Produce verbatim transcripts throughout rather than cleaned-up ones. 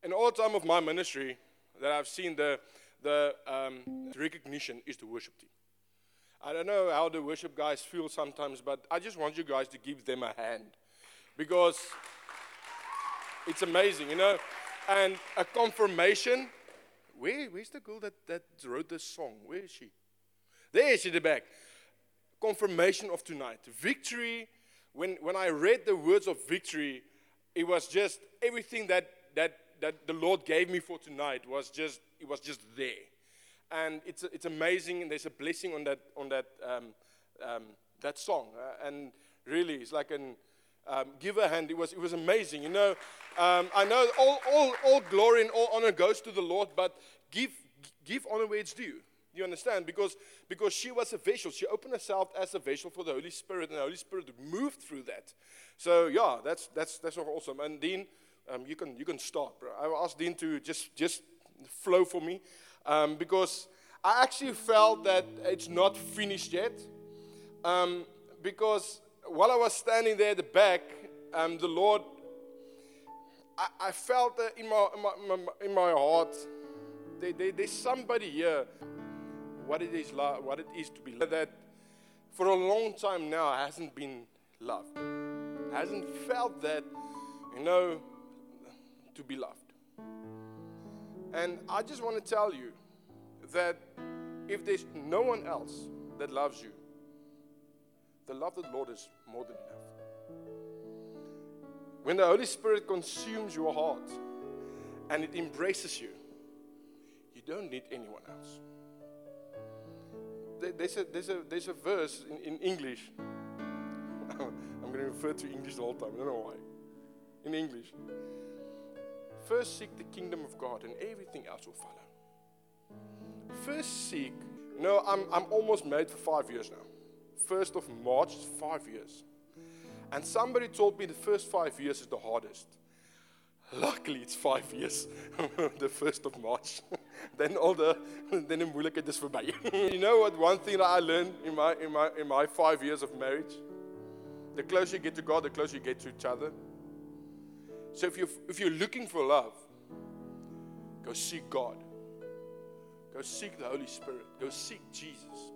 in all time of my ministry that I've seen the the um, recognition is the worship team. I don't know how the worship guys feel sometimes, but I just want you guys to give them a hand because it's amazing, you know. And a confirmation. Where, where's the girl that, that wrote this song? Where is she? There she is at the back. Confirmation of tonight. Victory. When when I read the words of victory, it was just everything that that that the Lord gave me for tonight was just it was just there. And it's it's amazing, and there's a blessing on that on that um, um, that song. Uh, and really, it's like an um, give a hand. It was it was amazing, you know. Um, I know all all all glory and all honor goes to the Lord, but give give honor where it's due. You understand? Because because she was a vessel. She opened herself as a vessel for the Holy Spirit, and the Holy Spirit moved through that. So yeah, that's that's that's awesome. And Dean, um, you can you can start, bro. I asked Dean to just just flow for me. Um, because I actually felt that it's not finished yet. Um, because while I was standing there at the back, um, the Lord, I, I felt that in my, in my, in my heart, there, there, there's somebody here, what it is, what it is to be loved, that for a long time now hasn't been loved, hasn't felt that, you know, to be loved. And I just want to tell you that if there's no one else that loves you, the love of the Lord is more than enough. When the Holy Spirit consumes your heart and it embraces you, you don't need anyone else. There's a, there's a, there's a verse in, in English. I'm going to refer to English the whole time. I don't know why. In English. First seek the kingdom of God and everything else will follow. First seek. No, I'm I'm almost married for five years now. First of March, five years. And somebody told me the first five years is the hardest. Luckily, it's five years. The first of March. Then all the then the moeilijkheid is voorbij. You know what? One thing that I learned in my in my in my five years of marriage, the closer you get to God, the closer you get to each other. So if you're, if you're looking for love, go seek God. Go seek the Holy Spirit. Go seek Jesus.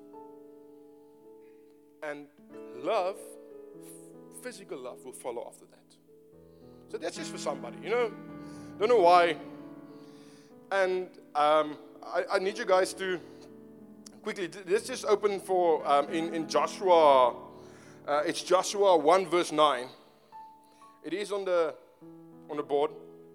And love, physical love, will follow after that. So that's just for somebody, you know. Don't know why. And um, I, I need you guys to quickly, let's just open for, um, in, in Joshua, uh, it's Joshua one verse nine. It is on the... on the board.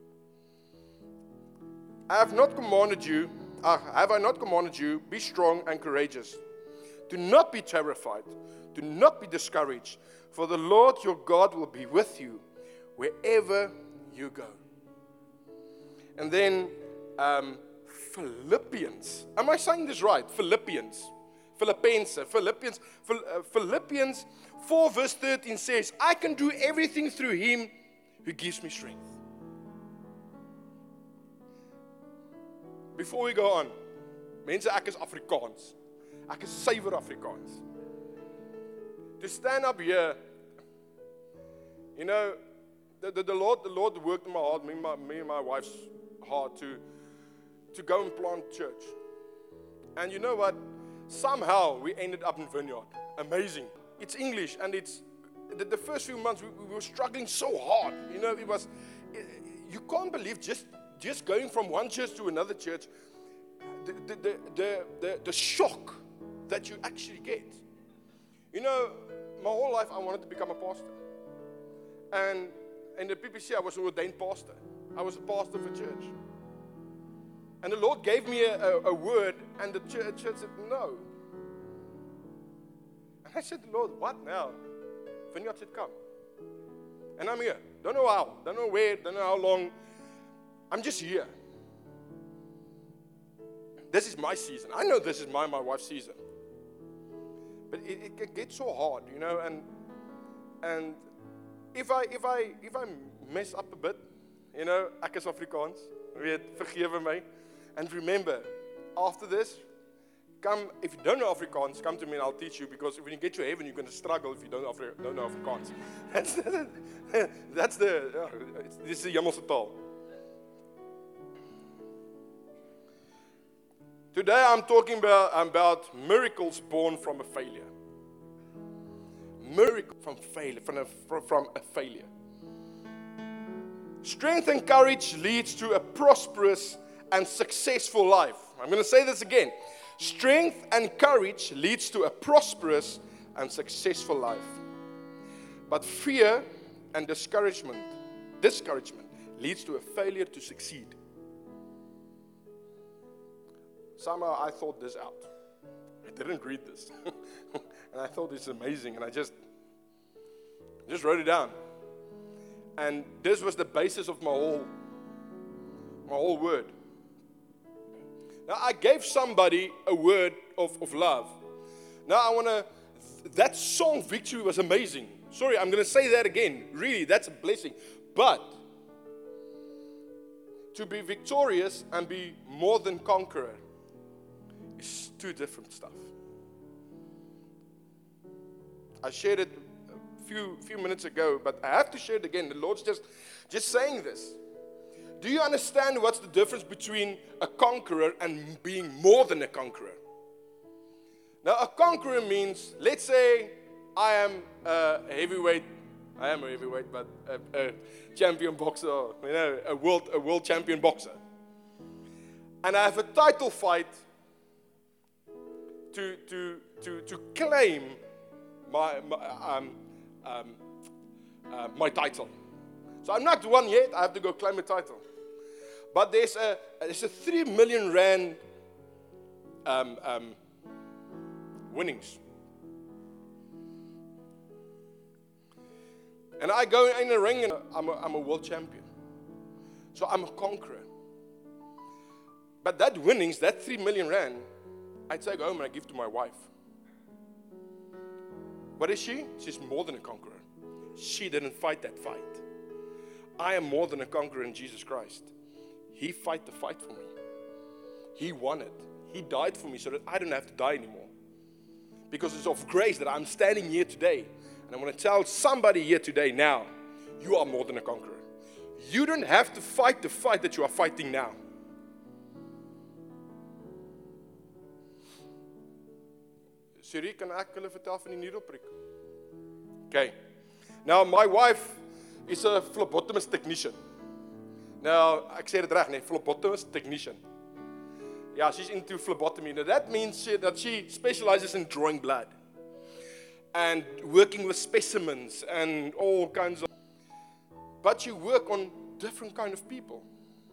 I have not commanded you, uh, have I not commanded you, be strong and courageous. Do not be terrified. Do not be discouraged. For the Lord your God will be with you wherever you go. And then um, Philippians. Am I saying this right? Philippians. Philippians. Philippians. Philippians four verse thirteen says, I can do everything through him who gives me strength. Before we go on, mense, ek is Afrikaans. Ek is suiwer Afrikaans. To stand up here, you know, the, the, the Lord, the Lord worked in my heart, me, my, me and my wife's heart to, to go and plant church. And you know what? Somehow we ended up in Vineyard. Amazing. It's English and it's The, the first few months, we, we were struggling so hard. You know, it was, it, you can't believe just, just going from one church to another church, the, the, the, the, the, the shock that you actually get. You know, my whole life I wanted to become a pastor. And in the P P C, I was an ordained pastor. I was a pastor of a church. And the Lord gave me a, a, a word, and the church, church said, no. And I said, Lord, what now? Vineyard said, come. And I'm here. Don't know how. Don't know where. Don't know how long. I'm just here. This is my season. I know this is my, my wife's season. But it, it gets so hard, you know, and and if I if I if I mess up a bit, you know, ek is Afrikaans, weet, vergewe my. And remember, after this, come, if you don't know Afrikaans, come to me and I'll teach you, because when you get to heaven, you're going to struggle if you don't, Afri- don't know Afrikaans. That's the, that's the uh, it's, this is die hemelse taal. Today I'm talking about, about miracles born from a failure. Miracle from failure, from a, from, from a failure. Strength and courage leads to a prosperous and successful life. I'm going to say this again. Strength and courage leads to a prosperous and successful life. But fear and discouragement, discouragement leads to a failure to succeed. Somehow I thought this out. I didn't read this. And I thought it's amazing. And I just, just wrote it down. And this was the basis of my whole, my whole word. Now I gave somebody a word of, of love. Now I want to, that song Victory was amazing. Sorry, I'm going to say that again. Really, that's a blessing. But to be victorious and be more than conqueror is two different stuff. I shared it a few, few minutes ago, but I have to share it again. The Lord's just, just saying this. Do you understand what's the difference between a conqueror and being more than a conqueror? Now, a conqueror means, let's say I am a heavyweight, I am a heavyweight, but a, a champion boxer, you know, a world, a world champion boxer. And I have a title fight to, to, to, to claim my, my, um, um, uh, my title. So I'm not won yet, I have to go claim a title. But there's a, there's a three million rand um, um, winnings. And I go in the ring and I'm a, I'm a world champion. So I'm a conqueror. But that winnings, that three million rand, I take home and I give to my wife. What is she? She's more than a conqueror. She didn't fight that fight. I am more than a conqueror in Jesus Christ. He fought the fight for me. He won it. He died for me so that I don't have to die anymore. Because it's of grace that I'm standing here today. And I want to tell somebody here today now, you are more than a conqueror. You don't have to fight the fight that you are fighting now. Siri, kan ek hulle vertel van die needleprik? Okay. Now, my wife is a phlebotomist technician. Now, ek sê dit reg, nee, phlebotomist technician. Yeah, she's into phlebotomy. Now, that means she, that she specializes in drawing blood and working with specimens and all kinds of. But you work on different kind of people.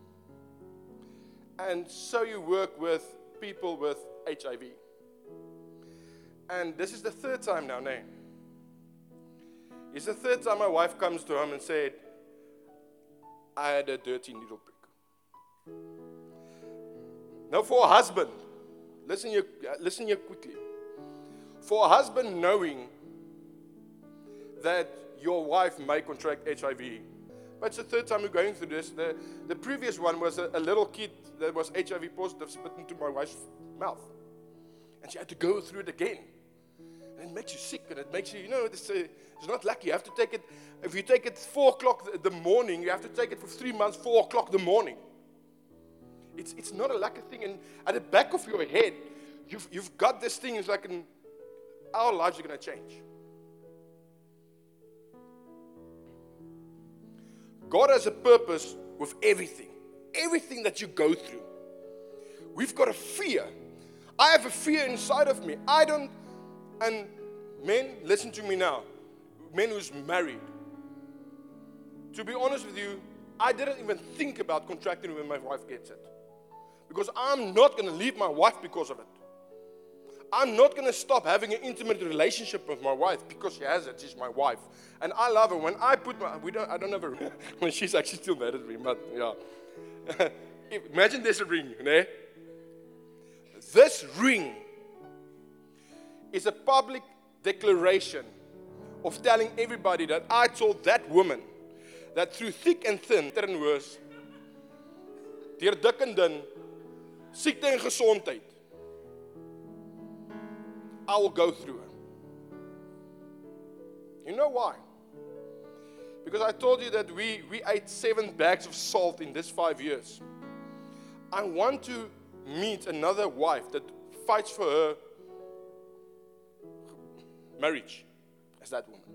And so you work with people with H I V. And this is the third time now, no? It's the third time my wife comes to him and said, I had a dirty needle prick. Now for a husband, listen here, listen here quickly. For a husband knowing that your wife may contract H I V, but it's the third time we're going through this. The, the previous one was a, a little kid that was H I V positive spit into my wife's mouth. And she had to go through it again. And it makes you sick, and it makes you, you know, it's, uh, it's not lucky. You have to take it, if you take it four o'clock the morning, you have to take it for three months, four o'clock the morning. It's it's not a lucky thing. And at the back of your head, you've, you've got this thing, it's like an, our lives are going to change. God has a purpose with everything. Everything that you go through. We've got a fear. I have a fear inside of me. I don't, and men, listen to me now. Men who's married. To be honest with you, I didn't even think about contracting when my wife gets it. Because I'm not going to leave my wife because of it. I'm not going to stop having an intimate relationship with my wife because she has it. She's my wife. And I love her. When I put my, we don't, I don't have a ring. When she's actually still mad at me, but yeah. Imagine there's a ring, né? This ring is a public declaration of telling everybody that I told that woman that through thick and thin, ter en worse, deur dik en dun, siekte en gesondheid, I will go through it. You know why? Because I told you that we, we ate seven bags of salt in this five years. I want to meets another wife that fights for her marriage as that woman.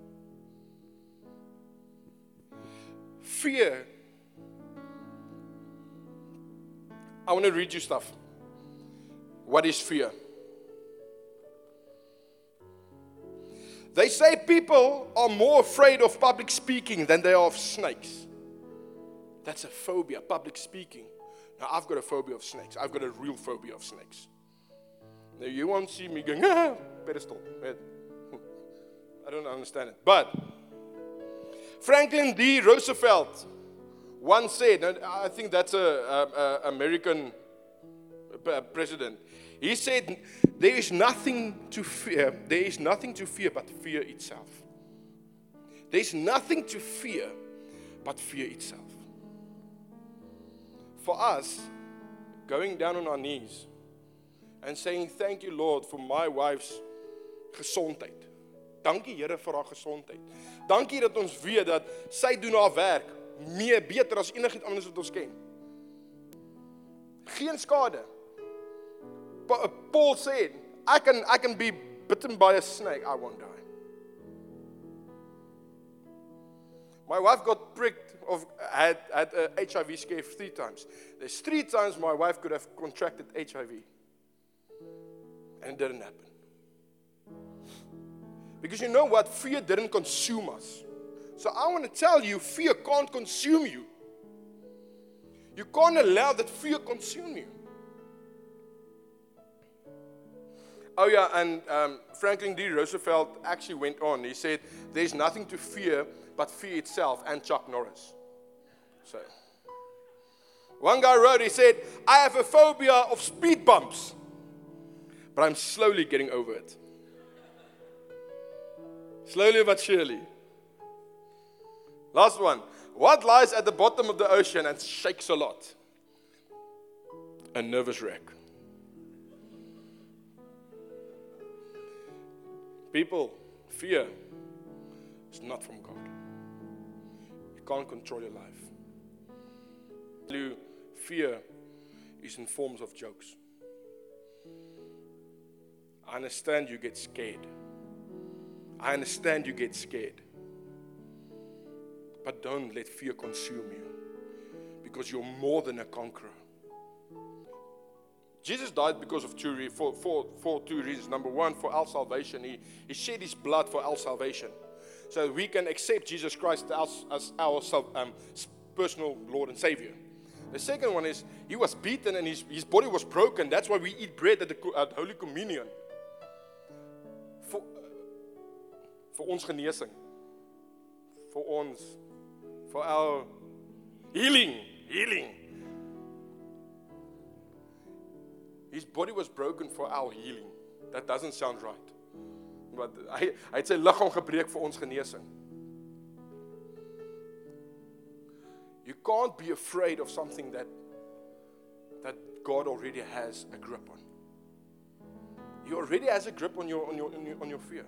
Fear. I want to read you stuff. What is fear? They say people are more afraid of public speaking than they are of snakes. That's a phobia, public speaking. Now, I've got a phobia of snakes. I've got a real phobia of snakes. Now, you won't see me going, ah, pedestal. I don't understand it. But Franklin D. Roosevelt once said, and I think that's a, a, a American president. He said, there is nothing to fear. There is nothing to fear but fear itself. There is nothing to fear but fear itself. For us, going down on our knees and saying, thank you, Lord, for my wife's gesondheid. Dankie, Here, vir haar gesondheid. Dankie dat ons weet dat sy doen haar werk meer beter as enigiets anders wat ons ken. Geen skade. Paul said, I can, I can be bitten by a snake, I won't die. My wife got pricked, of, had, had a H I V scare three times. There's three times my wife could have contracted H I V. And it didn't happen. Because you know what? Fear didn't consume us. So I want to tell you, fear can't consume you. You can't allow that fear consume you. Oh yeah, and um, Franklin D. Roosevelt actually went on. He said, there's nothing to fear but fear itself, and Chuck Norris. So, one guy wrote, he said, I have a phobia of speed bumps, but I'm slowly getting over it. Slowly but surely. Last one. What lies at the bottom of the ocean and shakes a lot? A nervous wreck. People, fear is not from God. You can't control your life. Fear is in forms of jokes. I understand you get scared. I understand you get scared. But don't let fear consume you, because you're more than a conqueror. Jesus died because of two re- for, for, for two reasons. Number one, for our salvation. He, he shed his blood for our salvation, so that we can accept Jesus Christ as, as our um, personal Lord and Savior. The second one is he was beaten and his, his body was broken. That's why we eat bread at the at Holy Communion. For, for ons genesing. For ons. For our healing. Healing. His body was broken for our healing. That doesn't sound right. But hy, hy het sy liggaam gebreek vir ons genesing. You can't be afraid of something that, that God already has a grip on. He already has a grip on your, on your, on your, on your fear.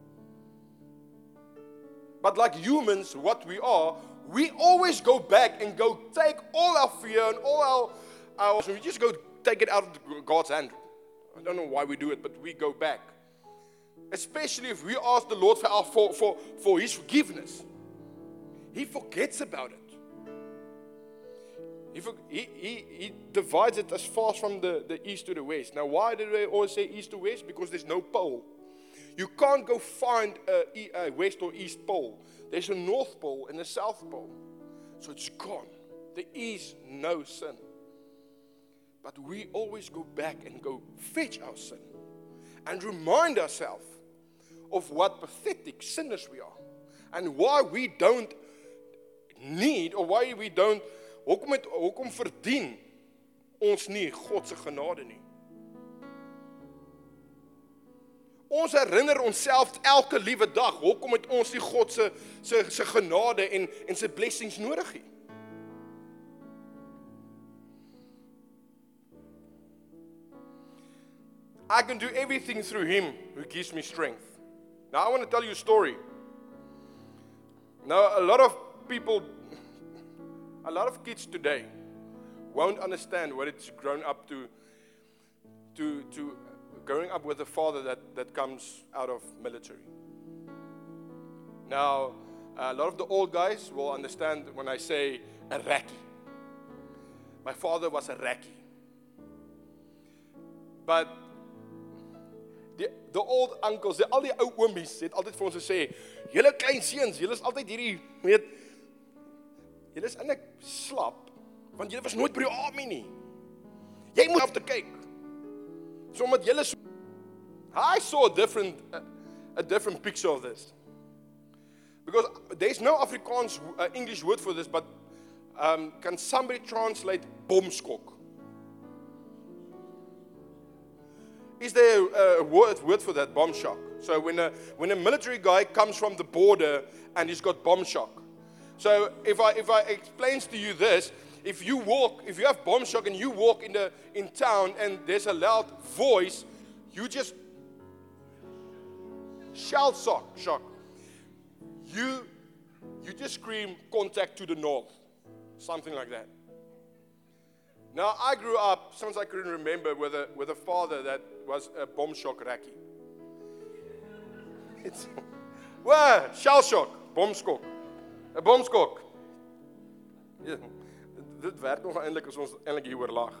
But like humans, what we are, we always go back and go take all our fear and all our, our so we just go take it out of God's hand. I don't know why we do it, but we go back. Especially if we ask the Lord for, our, for, for, for His forgiveness. He forgets about it. He, he, he, he divides it as far from the, the east to the west. Now, why do they always say east to west? Because there's no pole. You can't go find a, a west or east pole. There's a north pole and a south pole. So it's gone. There is no sin. But we always go back and go fetch our sin and remind ourselves of what pathetic sinners we are and why we don't need or why we don't Hoekom het hoekom verdien ons nie God se genade nie? Ons herinner onsself elke liewe dag, hoekom het ons nie God se se se genade en en sy blessings nodig nie? I can do everything through him who gives me strength. Now I want to tell you a story. Now a lot of people A lot of kids today won't understand what it's grown up to to, to growing up with a father that, that comes out of military. Now, a lot of the old guys will understand when I say a rakkie. My father was a rakkie. But die, the old uncles, die, al die ou oomies, het altyd vir ons gesê, julle klein seuns, julle is altyd hierdie, weet, julle is eintlik slap, want julle was nooit by die army nie. Jy moet af te kyk. So omdat julle so, I saw a different, a, a different picture of this. Because there's no Afrikaans uh, English word for this, but um, can somebody translate bomskok? Is there a word, word for that, bomb shock? So when a, when a military guy comes from the border and he's got bomb shock. So if I, if I explains to you this, if you walk, if you have bomb shock and you walk in, the, in town and there's a loud voice, you just shell shock, shock. You, you just scream, contact to the north. Something like that. Now, I grew up, since I couldn't remember, with a, with a father that was a bomb shock rakkie. It's, well, shell shock, bomskok. A bomskok. Ja, dit werk nog eintlik as ons eintlik hier oor lag.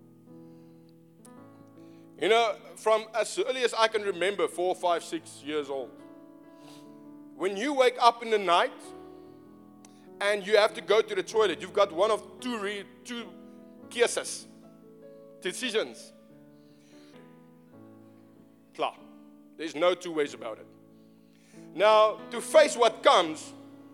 You know, from as early as I can remember, four, five, six years old, when you wake up in the night and you have to go to the toilet, you've got one of two, re, two keuses, decisions. Klaar. There's no two ways about it. Now, to face what comes,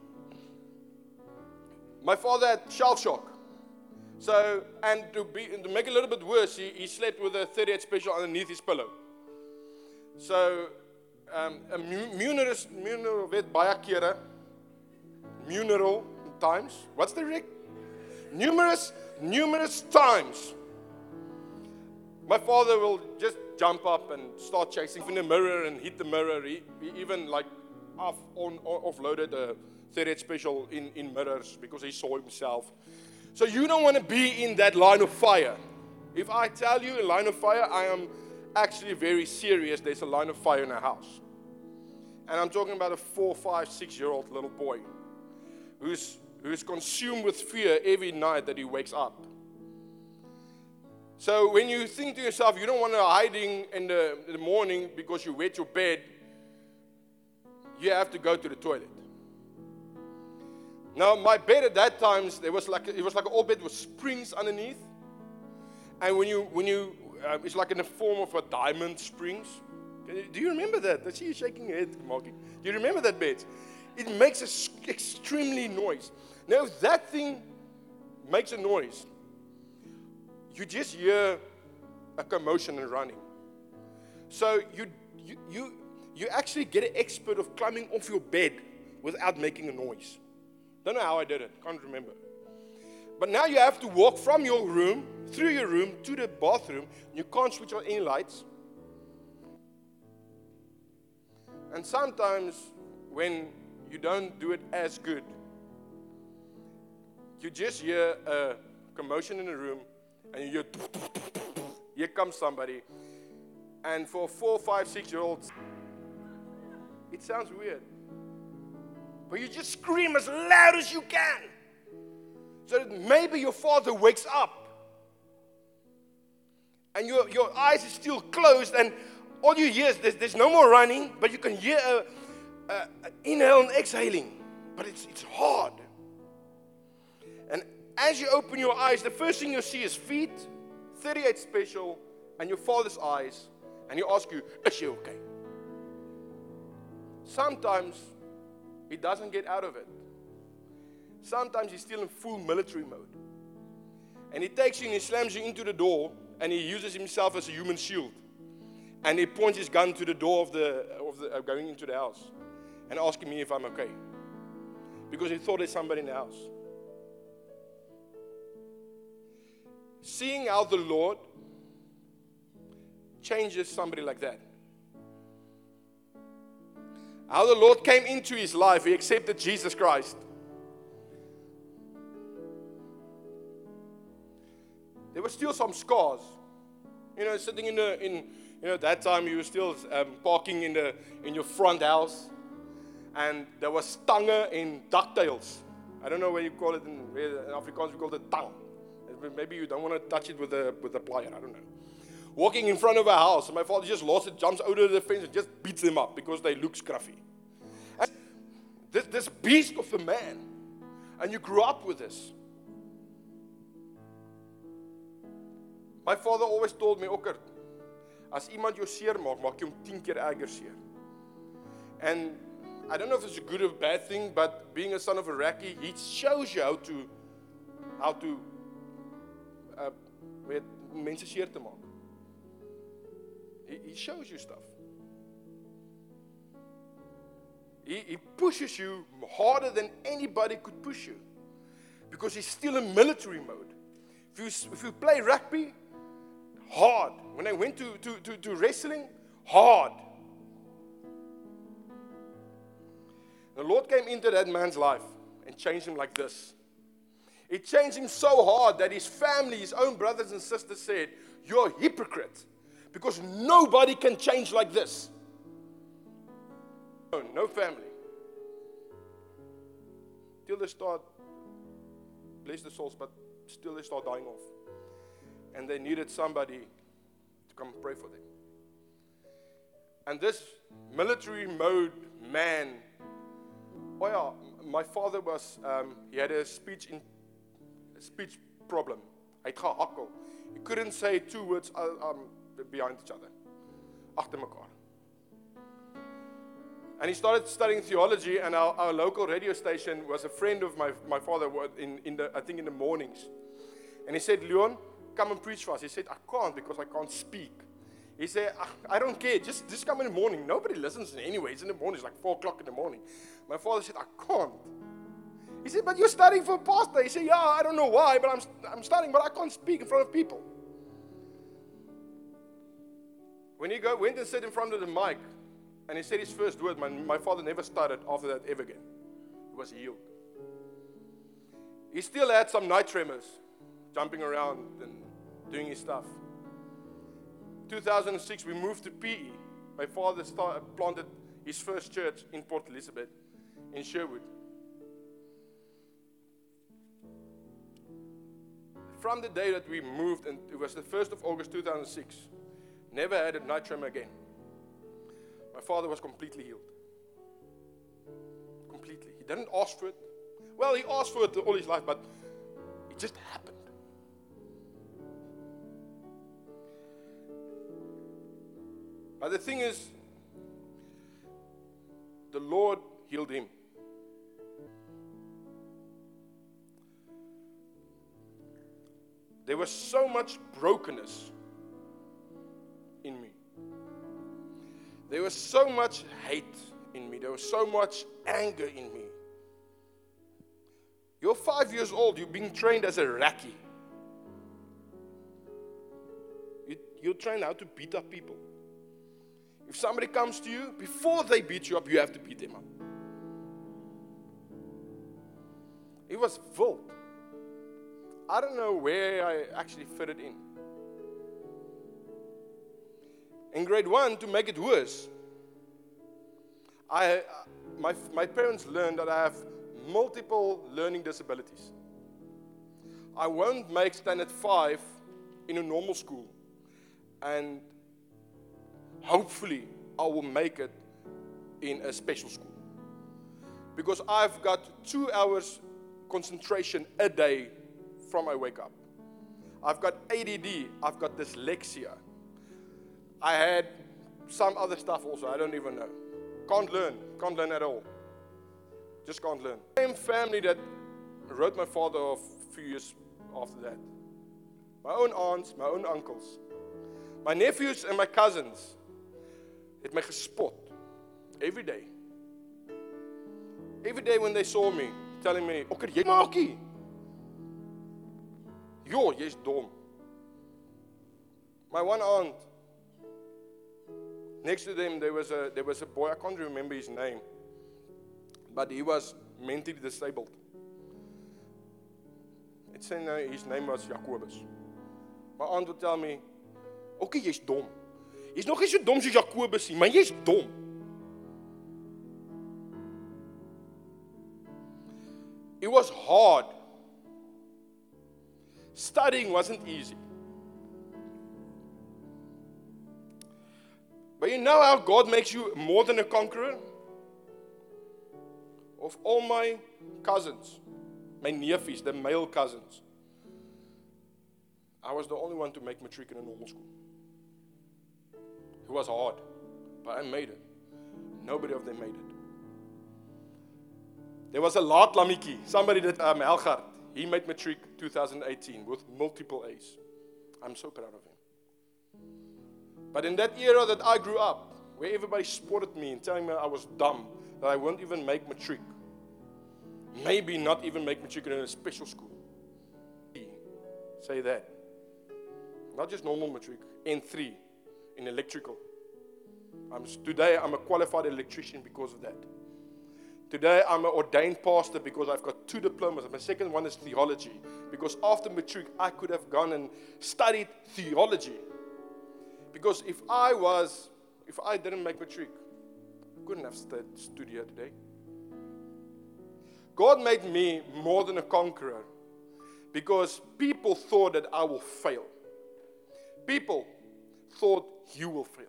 my father had shell shock. So, and to, be, to make it a little bit worse, he, he slept with a thirty-eight special underneath his pillow. So, um, a muneris, muneral weet baie kere, muneral times, what's the Rick? Numerous, numerous times. My father will just jump up and start chasing in the mirror and hit the mirror. He, he even like off, on, offloaded a thirty-eight special in, in mirrors because he saw himself. So you don't want to be in that line of fire. If I tell you a line of fire, I am actually very serious. There's a line of fire in our house. And I'm talking about a four, five, six-year-old little boy who's, who's consumed with fear every night that he wakes up. So when you think to yourself, you don't want to hiding in the, in the morning because you wet your bed, you have to go to the toilet. Now, my bed at that time, there was like it was like an old bed with springs underneath, and when you when you uh, it's like in the form of a diamond springs. Do you remember that? I see you shaking your head, Marky. Do you remember that bed? It makes an extremely noise. Now, if that thing makes a noise, you just hear a commotion and running. So you you you you actually get an expert of climbing off your bed without making a noise. Don't know how I did it. Can't remember. But now you have to walk from your room, through your room, to the bathroom. You can't switch on any lights. And sometimes when you don't do it as good, you just hear a commotion in the room, and you hear, here comes somebody. And for four, five, six-year-olds, it sounds weird. But you just scream as loud as you can. So that maybe your father wakes up. And your, your eyes are still closed. And all you hear is there's, there's no more running. But you can hear a, a, a inhale and exhaling. But it's, it's hard. And as you open your eyes, the first thing you see is feet, thirty-eight special, and your father's eyes. And he asks you, is she okay? Sometimes he doesn't get out of it. Sometimes he's still in full military mode. And he takes you and he slams you into the door and he uses himself as a human shield. And he points his gun to the door of the, of the uh, going into the house and asking me if I'm okay. Because he thought there's somebody in the house. Seeing how the Lord changes somebody like that. How the Lord came into his life. He accepted Jesus Christ. There were still some scars You know, sitting in the, in, you know, that time you were still um, parking in the, in your front house. And there was stangen in ducktails. I don't know where you call it in, in Afrikaans, we call it tang. Maybe you don't want to touch it with a, with a plier, I don't know. Walking in front of a house, and my father just lost it, jumps over the fence and just beats them up because they look scruffy. And this, this beast of a man, and you grew up with this. My father always told me, Okker, as iemand jou seer maak, maak jy hom tien keer erger seer. And I don't know if it's a good or bad thing, but being a son of a Iraqi, he shows you how to, how to, uh, weet, mense seer te maak. He, he shows you stuff. He, he pushes you harder than anybody could push you, because he's still in military mode. If you, if you play rugby, hard. When I went to, to, to, to wrestling, hard. The Lord came into that man's life and changed him like this. It changed him so hard that his family, his own brothers and sisters said, you're a hypocrite, because nobody can change like this. No, no family. Till they start, bless the souls, but still they start dying off. And they needed somebody to come pray for them. And this military mode man, oh yeah, my father was, um, he had a speech in, a speech problem. Hy het gehakkel. He couldn't say two words uh, um, behind each other. Agter mekaar. And he started studying theology, and our, our local radio station was a friend of my, my father in, in the, I think in the mornings. And he said, Leon, come and preach for us. He said, I can't because I can't speak. He said, I don't care, just, just come in the morning. Nobody listens anyway. It's in the morning, it's like four o'clock in the morning. My father said, I can't. He said, but you're studying for a pastor. He said, yeah, I don't know why, but I'm, I'm studying, but I can't speak in front of people. When he go, went and sat in front of the mic, and he said his first word, my, my father never started after that ever again. He was healed. He still had some night tremors, jumping around and doing his stuff. two thousand six, we moved to P E. My father started, planted his first church in Port Elizabeth, in Sherwood. From the day that we moved, and it was the first of August two thousand six, never had a night tremor again. My father was completely healed. Completely. He didn't ask for it. Well, he asked for it all his life, but it just happened. But the thing is, the Lord healed him. There was so much brokenness in me. There was so much hate in me. There was so much anger in me. You're five years old. You're being trained as a Iraqi. You, you're trained how to beat up people. If somebody comes to you, before they beat you up, you have to beat them up. It was wild. I don't know where I actually fitted in. In grade one, to make it worse, I, my, my parents learned that I have multiple learning disabilities. I won't make standard five in a normal school, and hopefully I will make it in a special school. Because I've got two hours concentration a day from I wake up. I've got A D D, I've got dyslexia. I had some other stuff also, I don't even know. Can't learn, can't learn at all. Just can't learn. Same family that wrote my father off a few years after that. My own aunts, my own uncles. My nephews and my cousins het my gespot. Every day. Every day when they saw me, telling me, Okker, jy maakie. Jo, jy's dom. My one aunt, next to them, there was a there was a boy, I can't remember his name, but he was mentally disabled. It's saying his name was Jacobus. My aunt would tell me, Okay, jy's dom. Jy's nog nie so dom soos Jakobus nie, maar jy's dom. It was hard. Studying wasn't easy. But you know how God makes you more than a conqueror? Of all my cousins, my neefies, the male cousins, I was the only one to make matric in a normal school. It was hard, but I made it. Nobody of them made it. There was a Laat Lamiki, somebody that, um, Helgard, he made matric twenty eighteen with multiple A's. I'm so proud of him. But in that era that I grew up, where everybody spotted me and telling me I was dumb, that I won't even make matric, maybe not even make matric in a special school. Say that. Not just normal matric, N three in electrical. I'm, today I'm a qualified electrician because of that. Today I'm an ordained pastor because I've got two diplomas. My second one is theology. Because after matric I could have gone and studied theology. Because if I was, if I didn't make matric, I couldn't have stood here today. God made me more than a conqueror because people thought that I will fail. People thought you will fail.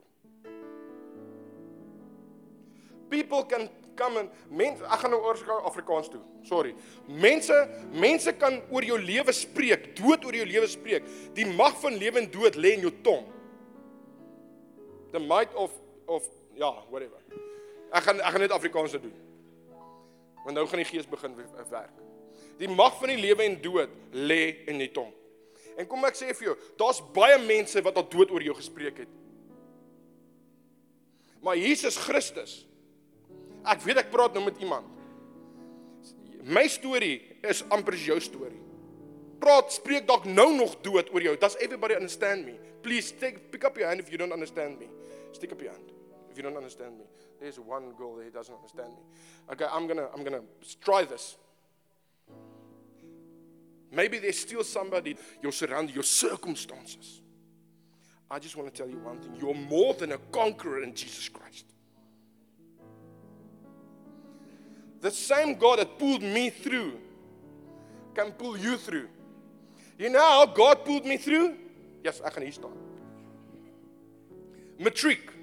People can come en mense, ek gaan nou oor Afrikaans toe. Sorry. Mense, mense kan oor jou lewe spreek, dood oor jou lewe spreek. Die mag van lewe en dood lê in jou tong. The might of of ja, whatever. Ek gaan ek gaan net Afrikaans doen. Want nou gaan die gees begin werk. Die mag van die lewe en dood lê in die tong. En kom ek sê vir jou, daar's baie mense wat al dood oor jou gespreek het. Maar Jesus Christus, ek weet ek praat nou met iemand. My storie is amper jou storie. Praat, spreek dalk nou nog dood oor jou. Does everybody understand me? Please take, pick up your hand if you don't understand me. Stick up your hand if you don't understand me. There's one girl there who doesn't understand me. Okay, I'm gonna, I'm gonna try this. Maybe there's still somebody, your surrounding, your circumstances. I just want to tell you one thing. You're more than a conqueror in Jesus Christ. The same God that pulled me through can pull you through. You know how God pulled me through? Yes, ek gaan hier staan. Matric.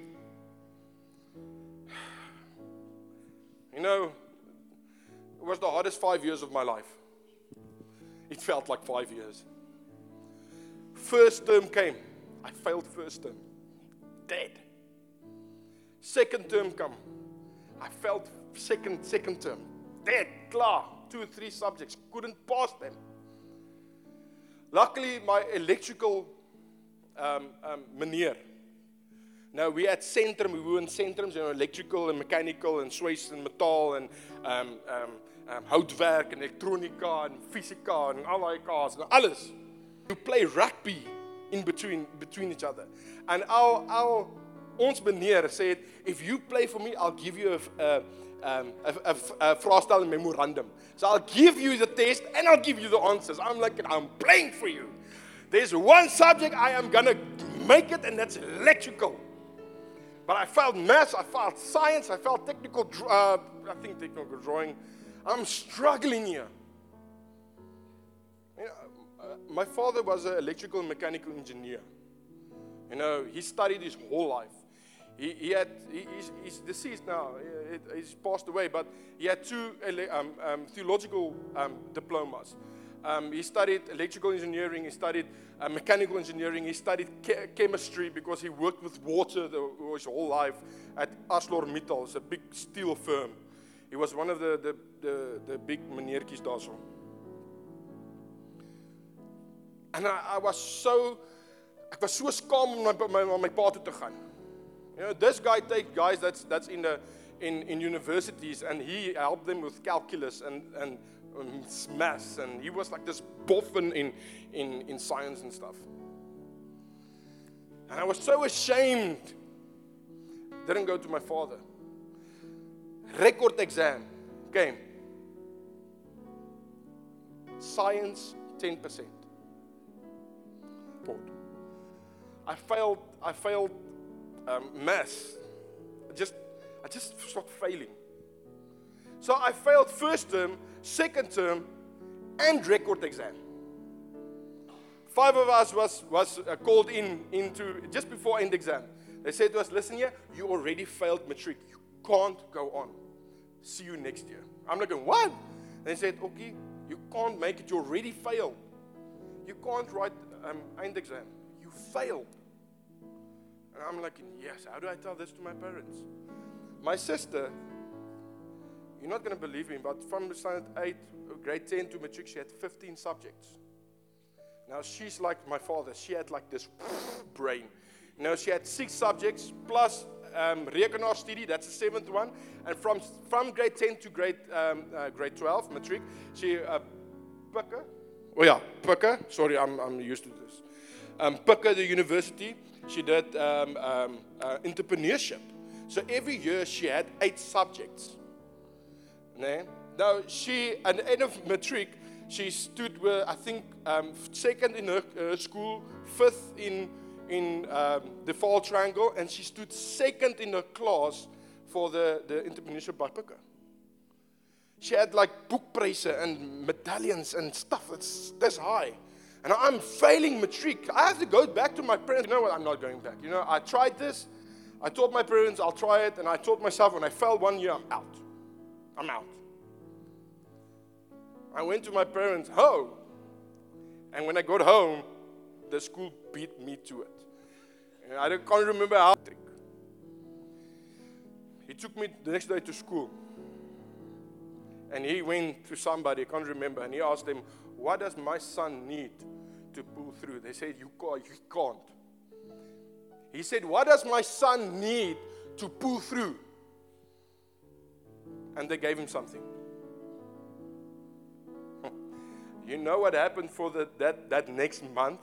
You know, it was the hardest five years of my life. It felt like five years. First term came. I failed first term. Dead. Second term come. I failed second second term. Dead. Klaar. Two or three subjects. Couldn't pass them. Luckily, my electrical um, um, meneer. Now, we had Centrum. We were in Centrums, you know, electrical and mechanical and Swiss and metal and um, um, um, houtwerk and elektronika and fysika and al die kaas and alles. You play rugby in between between each other. And our our ons meneer said, if you play for me, I'll give you a a um, a, a, a vraestel and memorandum. So I'll give you the test and I'll give you the answers. I'm like, I'm playing for you. There's one subject I am gonna make it, and that's electrical. But I failed maths, I failed science, I failed technical, uh, I think technical drawing. I'm struggling here. You know, uh, my father was an electrical and mechanical engineer. You know, he studied his whole life. He, he had, he, he's, he's deceased now, he, he's passed away, but he had two um, um, theological um, diplomas. Um, he studied electrical engineering, he studied uh, mechanical engineering, he studied che- chemistry because he worked with water the, his whole life at ArcelorMittal. It's a big steel firm. He was one of the, the, the, the big meneertjies daar so. And I, I was so, ek was so skaam om my, my, my pa toe te gaan. You know, this guy takes guys that's, that's in, the, in, in universities, and he helped them with calculus and, and um, maths, and he was like this boffin in, in, in science and stuff. And I was so ashamed. Didn't go to my father. Record exam came. Science, ten percent. I failed, I failed um, maths. I just, I just started failing. So I failed first term, second term, and record exam. Five of us was, was uh, called in into just before end exam. They said to us, listen here, you already failed matric. You can't go on. See you next year. I'm like, what? They said, okay, you can't make it. You already failed. You can't write um, end exam. You failed. And I'm like, yes, how do I tell this to my parents? My sister, you're not going to believe me, but from standard eight, grade ten to matric, she had fifteen subjects. Now, she's like my father. She had like this brain. You know, she had six subjects plus um, rekenaarstudie, that's the seventh one. And from from grade ten to grade um, uh, grade twelve, matric, she, uh, Pikke, oh yeah, Pikke, sorry, I'm, I'm used to this. Um, Pikke, the university, she did um, um, uh, entrepreneurship. So every year she had eight subjects. Nee? Now, she, at the end of matric, she stood with, I think, um, second in her uh, school, fifth in in um, the Fall Triangle, and she stood second in her class for the, the entrepreneurship by Pikke. She had like boekpryse and medallions and stuff that's this high. And I'm failing matric. I have to go back to my parents. You know what? I'm not going back. You know, I tried this. I told my parents I'll try it, and I told myself when I fail one year, I'm out. I'm out. I went to my parents' home, and when I got home, the school beat me to it. And I can't remember how. He took me the next day to school. And he went to somebody, I can't remember, and he asked them, what does my son need to pull through? They said, you can't. You can't. He said, what does my son need to pull through? And they gave him something. You know what happened for the, that, that next month?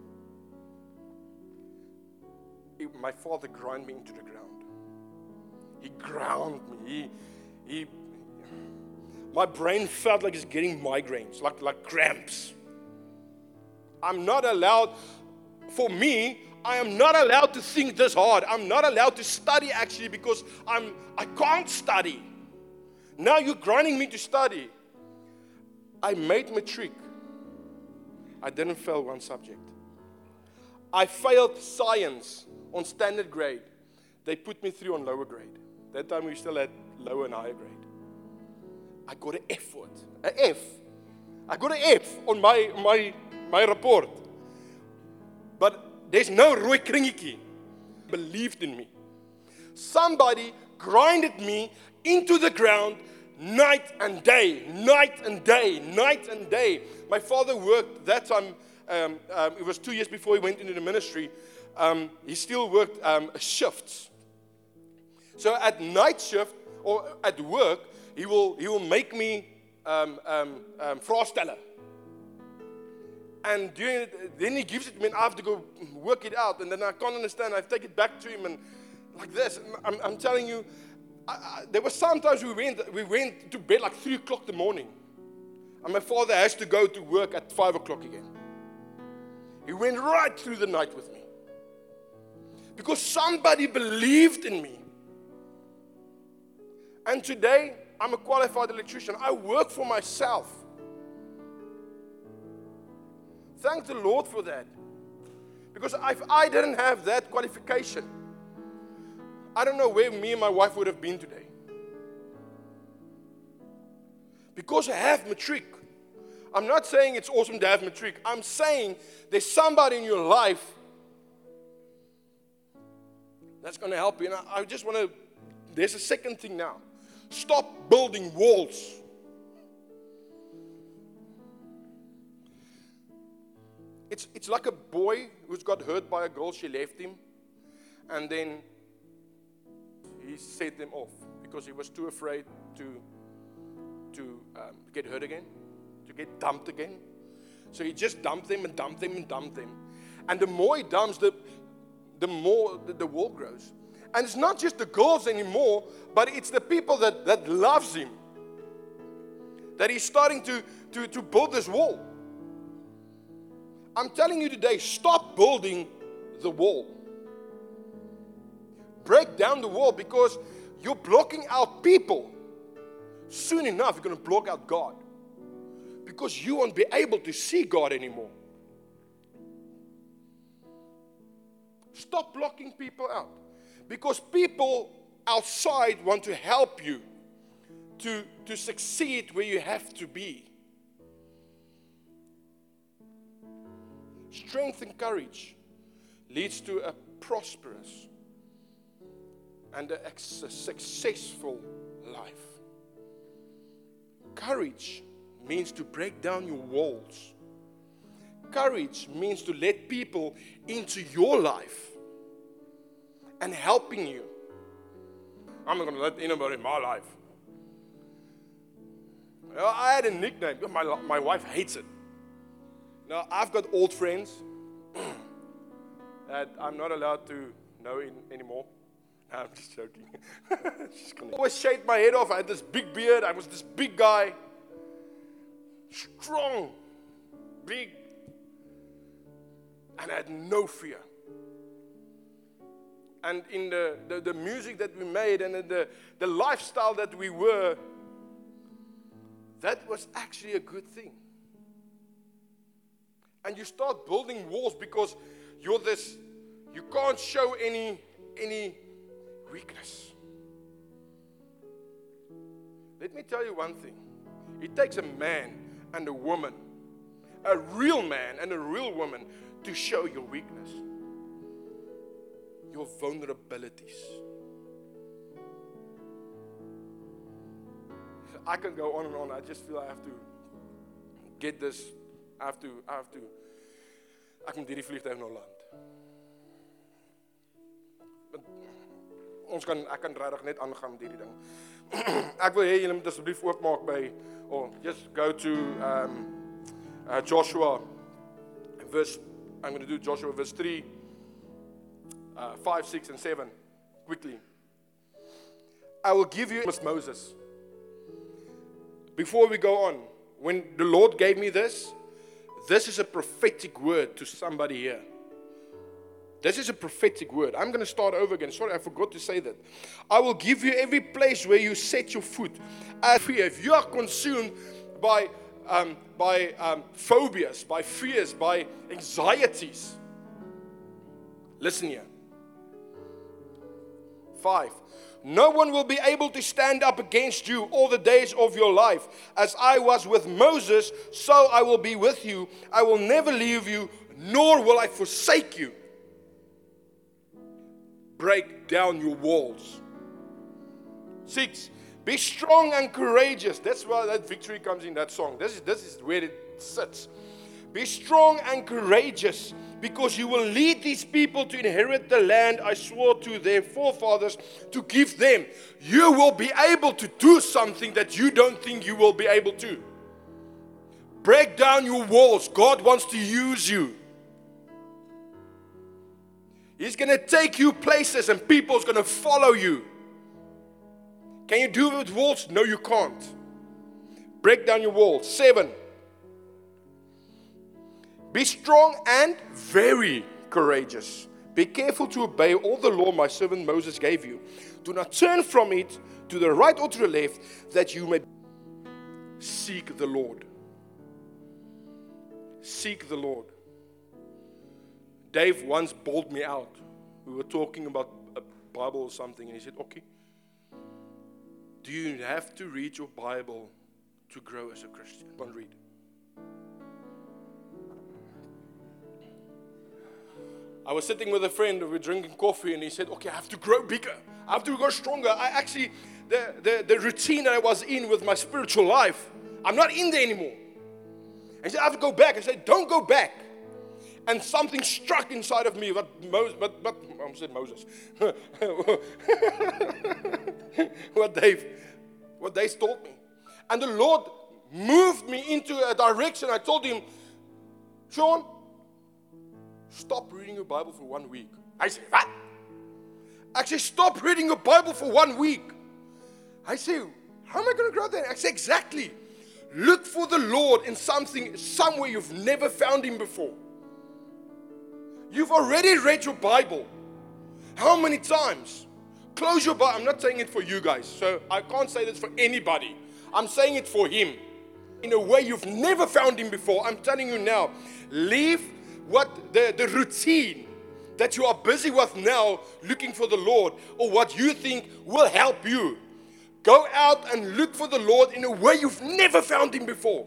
It, my father ground me into the ground. He ground me. He, he, my brain felt like it's getting migraines, like, like cramps. I'm not allowed, for me, I am not allowed to think this hard. I'm not allowed to study actually because I'm, I can't study. Now you're grinding me to study. I made matric. I didn't fail one subject. I failed science on standard grade. They put me through on lower grade. That time we still had lower and higher grade. I got an F for it. An F. I got an F on my, my, my report. But there's no rooi kringetjie. Believed in me. Somebody grinded me into the ground night and day, night and day, night and day. My father worked that time, um, um, it was two years before he went into the ministry. Um, he still worked um, shifts. So at night shift or at work, he will he will make me um, um, um, vraagsteller. And during, then he gives it to me and I have to go work it out. And then I can't understand. I take it back to him and like this. I'm, I'm telling you, I, I, there were sometimes we went, we went to bed like three o'clock in the morning. And my father has to go to work at five o'clock again. He went right through the night with me. Because somebody believed in me. And today, I'm a qualified electrician. I work for myself. Thank the Lord for that. Because if I didn't have that qualification, I don't know where me and my wife would have been today. Because I have matric. I'm not saying it's awesome to have matric. I'm saying there's somebody in your life that's going to help you. And I, I just want to, there's a second thing now. Stop building walls. It's, it's like a boy who's got hurt by a girl. She left him. And then he set them off because he was too afraid to, to um, get hurt again, to get dumped again. So he just dumped them and dumped them and dumped them. And the more he dumps, the, the more the, the wall grows. And it's not just the girls anymore, but it's the people that, that loves him. That he's starting to, to, to build this wall. I'm telling you today, stop building the wall. Break down the wall, because you're blocking out people. Soon enough, you're going to block out God, because you won't be able to see God anymore. Stop blocking people out, because people outside want to help you to, to succeed where you have to be. Strength and courage leads to a prosperous and a successful life. Courage means to break down your walls. Courage means to let people into your life and helping you. I'm not going to let anybody in my life. Well, I had a nickname. My, my wife hates it. Now, I've got old friends that I'm not allowed to know in, anymore. No, I'm just joking. Just gonna always shaved my head off. I had this big beard. I was this big guy. Strong. Big. And I had no fear. And in the, the, the music that we made and the, the lifestyle that we were, that was actually a good thing. And you start building walls because you're this, you can't show any, any weakness. Let me tell you one thing. It takes a man and a woman, a real man and a real woman, to show your weakness, your vulnerabilities. I can go on and on. I just feel I have to get this. I have to, I have to. Ek moet hierdie vliegtuig nou land. Ons kan, ek kan regtig net aangaan met hierdie ding. Ek wil hê julle moet asseblief oopmaak by, or just go to um, uh, Joshua, verse, I'm going to do Joshua verse three, uh, five, six, and seven, quickly. I will give you, Moses. Before we go on, when the Lord gave me this, this is a prophetic word to somebody here. This is a prophetic word. I'm going to start over again. Sorry, I forgot to say that. I will give you every place where you set your foot. As fear, if you are consumed by um, by um, phobias, by fears, by anxieties, listen here. Five. No one will be able to stand up against you all the days of your life. As I was with Moses, so I will be with you. I will never leave you, nor will I forsake you. Break down your walls. Six, be strong and courageous. That's why that victory comes in that song. This is, this is where it sits. Be strong and courageous, because you will lead these people to inherit the land I swore to their forefathers to give them. You will be able to do something that you don't think you will be able to. Break down your walls. God wants to use you. He's going to take you places and people's going to follow you. Can you do it with walls? No, you can't. Break down your walls. Seven. Be strong and very courageous. Be careful to obey all the law my servant Moses gave you. Do not turn from it to the right or to the left, that you may seek the Lord. Seek the Lord. Dave once bawled me out. We were talking about a Bible or something, and he said, okay, do you have to read your Bible to grow as a Christian? Go and read. I was sitting with a friend, we were drinking coffee, and he said, okay, I have to grow bigger. I have to grow stronger. I actually, the, the, the routine that I was in with my spiritual life, I'm not in there anymore. And he said, I have to go back. I said, don't go back. And something struck inside of me. What Moses, but, but I said Moses. what Dave, what Dave taught me. And the Lord moved me into a direction. I told him, Sean, stop reading your Bible for one week. I said, what? I said, stop reading your Bible for one week. I said, how am I going to grow there? I said, exactly. Look for the Lord in something, somewhere you've never found Him before. You've already read your Bible. How many times? Close your Bible. I'm not saying it for you guys, so I can't say this for anybody. I'm saying it for him. In a way you've never found him before. I'm telling you now, leave what the, the routine that you are busy with now, looking for the Lord, or what you think will help you. Go out and look for the Lord in a way you've never found him before.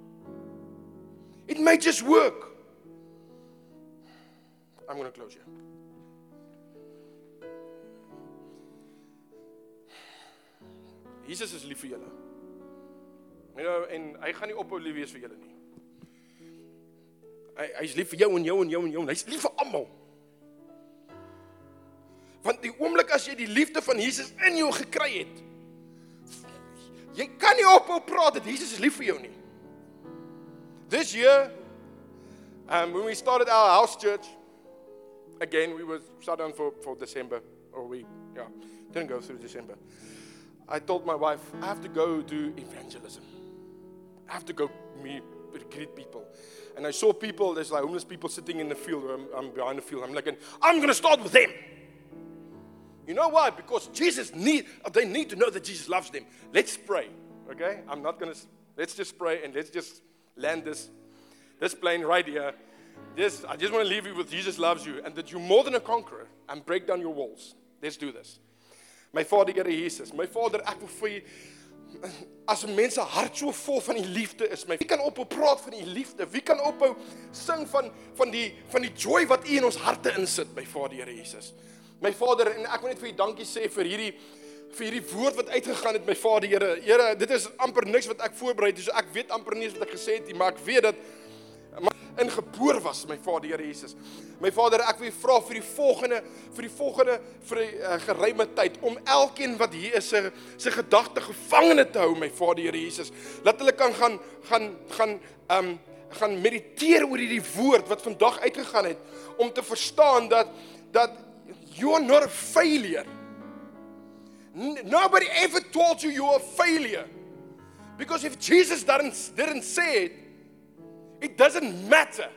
It may just work. I'm going to close here. Jesus is lief vir julle. You know, en hy gaan nie ophou lief wees vir julle nie. Hy hy's lief vir jou en jou en jou en jou. Hy's lief vir almal. Want die oomblik as jy die liefde van Jesus in jou gekry het, jy kan nie ophou praat dat Jesus is lief vir jou nie. This year, um, when we started our house church, again, we were shut down for, for December, or we, yeah, didn't go through December. I told my wife, I have to go do evangelism. I have to go meet, greet people. And I saw people, there's like homeless people sitting in the field, or I'm, I'm behind the field. I'm like, I'm going to start with them. You know why? Because Jesus need, they need to know that Jesus loves them. Let's pray, okay? I'm not going to, let's just pray and let's just land this, this plane right here. This, I just want to leave you with Jesus loves you and that you're more than a conqueror and break down your walls. Let's do this. My Vader, Here Jesus, my Vader, ek wil vir u, as mense hart so vol van die liefde is, my, wie kan ophou praat van die liefde? Wie kan ophou sing van, van, die, van die joy wat u in ons harte insit, my Vader, Here Jesus? My Vader, en ek wil net vir u dankie sê vir hierdie, vir hierdie woord wat uitgegaan het, my Vader, Here. Here, dit is amper niks wat ek voorbereid het, so ek weet amper nie wat ek gesê het, maar ek weet dat ingeboor was, my Vader, Here Jesus. My Vader, ek wil vra vir die volgende, vir die volgende, vir die uh, geruime tyd, om elkeen wat hier is, sy, sy gedagte gevangene te hou, my Vader, Here Jesus. Laat hulle kan gaan, gaan, gaan, um, gaan mediteer oor hierdie woord, wat vandag uitgegaan het, om te verstaan dat, dat you're not a failure. Nobody ever told you you're a failure. Because if Jesus didn't, didn't say it, it doesn't matter.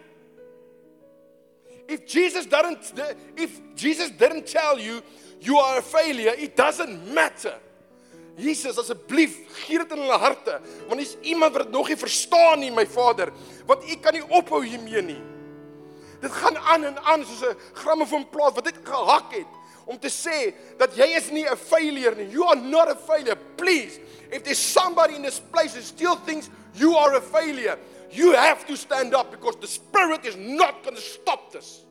If Jesus didn't, if Jesus didn't tell you you are a failure, it doesn't matter. Jesus, asseblief, gee dit in hulle harte, want is iemand wat dit nog nie verstaan nie, my Vader, want u kan nie ophou hiermee nie. Dit gaan aan en aan soos 'n grammofoonplaat wat dit gehak het, om te sê dat jy is nie 'n failure nie. You are not a failure. Please, if there's somebody in this place that still thinks you are a failure, you have to stand up because the Spirit is not going to stop this.